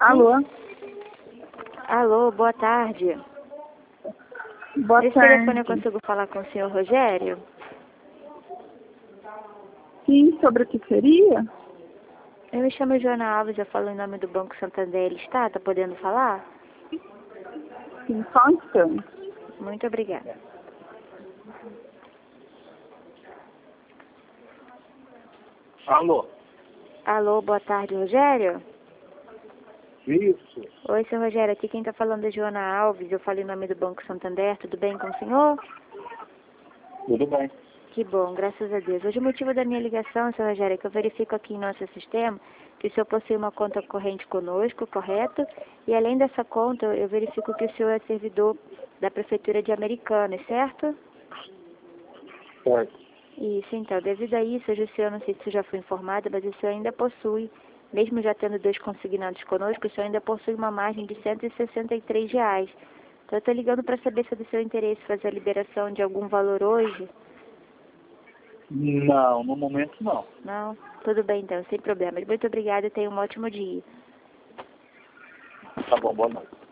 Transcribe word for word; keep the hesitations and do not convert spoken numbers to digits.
Alô? Alô, boa tarde. Boa Nesse tarde. telefone eu consigo falar com o senhor Rogério? Sim, sobre o que seria? Eu me chamo Joana Alves, eu falo em nome do Banco Santander. Ele está? Tá podendo falar? Sim, só um instante. Muito obrigada. Alô? Alô, boa tarde, Rogério? Isso. Oi, senhor Rogério, aqui quem está falando é Joana Alves, eu falo em nome do Banco Santander. Tudo bem com o senhor? Tudo bem. Que bom, graças a Deus. Hoje o motivo da minha ligação, senhor Rogério, é que eu verifico aqui em nosso sistema que o senhor possui uma conta corrente conosco, correto? E além dessa conta, eu verifico que o senhor é servidor da Prefeitura de Americana, certo? Certo. Isso, então, devido a isso, hoje o senhor, não sei se o senhor já foi informado, mas o senhor ainda possui, mesmo já tendo dois consignados conosco, o senhor ainda possui uma margem de cento e sessenta e três reais. Então, eu estou ligando para saber se é do seu interesse fazer a liberação de algum valor hoje. Não, no momento não. Não? Tudo bem, então, sem problemas. Muito obrigada e tenha um ótimo dia. Tá bom, boa noite.